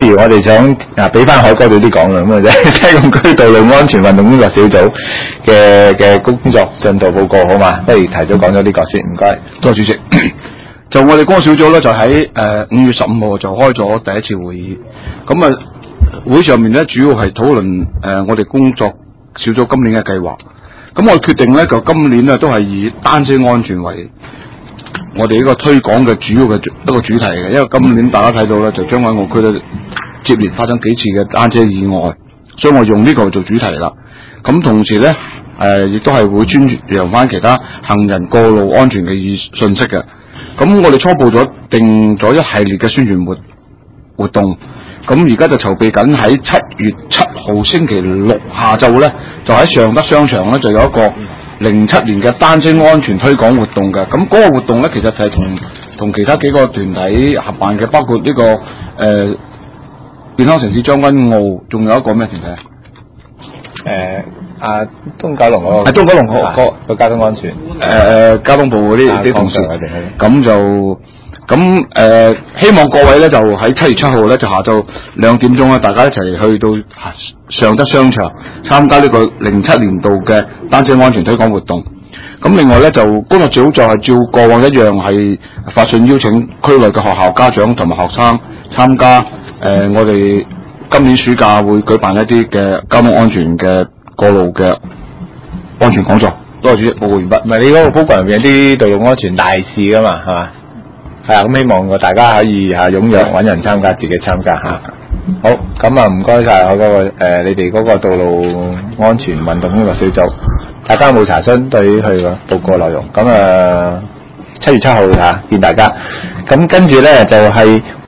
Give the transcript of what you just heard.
我哋想俾翻海哥早啲講啦，咁啊西貢區道路安全運動工作小組嘅工作進度報告好嘛？不如提早講咗呢個先，唔該。 多謝主席。就我哋工作小組咧，就喺5月15號就開咗第一次會議。咁啊，會上面咧主要係討論我哋工作小組今年嘅計劃。咁我決定咧，就今年咧都係以單車安全為我哋呢個推廣嘅主要嘅一個主題嘅，因為今年大家睇到咧，就將軍澳區咧接連發生幾次嘅單車意外，所以我用呢個做主題啦。咁同時咧，亦都係會宣揚翻其他行人過路安全嘅信息嘅。咁我哋初步定咗一系列嘅宣傳活動，咁而家就籌備緊喺7月7號星期六下晝咧，就喺尚德商場咧就有一個07年嘅單車安全推廣活動嘅。咁嗰個活動咧，其實係同其他幾個團體合辦嘅，包括呢個健康城市將軍澳，仲有一個咩團體東九龍嗰個， 東九龍個交通安全， 交通部嗰啲同事，咁希望各位咧就喺7月7號咧就下晝2點鐘咧，大家一齊去到尚德商場參加呢個07年度嘅單車安全推廣活動。咁另外咧就工作組就係照過往一樣係發信邀請區內嘅學校家長同埋學生參加我哋今年暑假會舉辦一啲嘅交通安全嘅過路嘅安全講座。多謝主席，報告完畢。 唔係你嗰個 program 入邊有啲道路安全大事噶嘛，係嘛？係啊，咁希望大家可以踴躍揾人參加，自己參加嚇。好，咁啊唔該晒我嗰個你哋嗰個道路安全運動工作小組，大家有冇查詢對於佢個報告內容？咁7月7號見大家。咁跟住咧就係